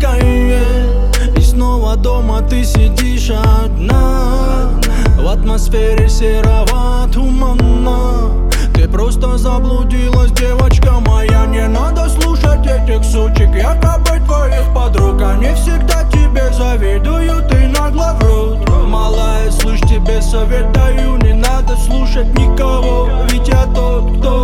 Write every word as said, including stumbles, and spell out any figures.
тикает, и снова дома ты сидишь одна. В атмосфере серого тумана ты просто заблудилась, девочка моя. Не надо слушать этих сучек, якобы твоих подруг. Они всегда тебе завидуют и нагло врут. Малая, слышь, тебе совет даю, не надо слушать никого, ведь я тот, кто